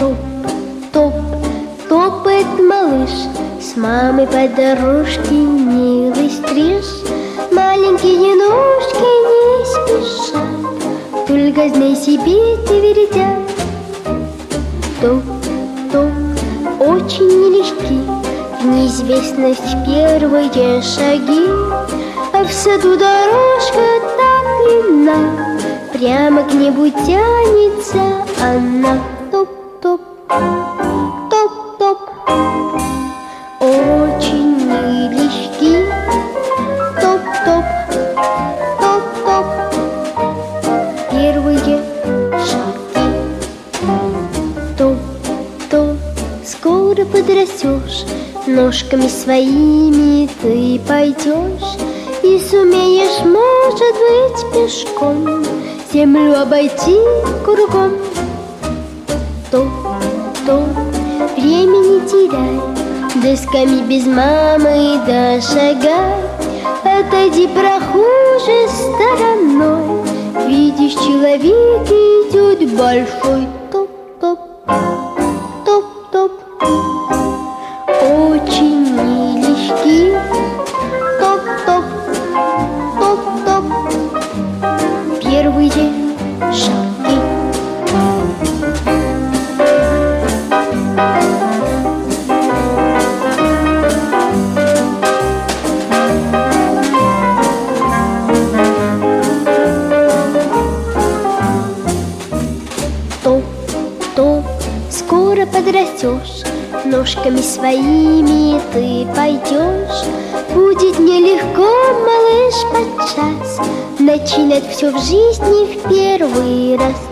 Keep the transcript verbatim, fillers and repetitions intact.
Топ, топ, топает малыш, с мамой по дорожке милый стриж. Маленькие ножки не спешат, только знай себе ты вердят. Топ, топ, очень нелегки в неизвестность первые шаги, а в саду дорожка так длинна, прямо к небу тянется она. Топ-топ, топ-топ, очень нелегки. Топ-топ, топ-топ, первые шаги. Топ-топ, скоро подрастешь, ножками своими ты пойдешь и сумеешь, может быть, пешком землю обойти кругом. Топ-топ, времени теряй, досками без мамы дошагай. Отойди, прохожий, стороной, видишь, человек идет большой. Топ-топ, топ-топ, очень нелегки. Топ-топ, топ-топ, первые шаги. Топ-топ, скоро подрастешь, ножками своими ты пойдешь. Будет нелегко, малыш, подчас начинать все в жизни в первый раз.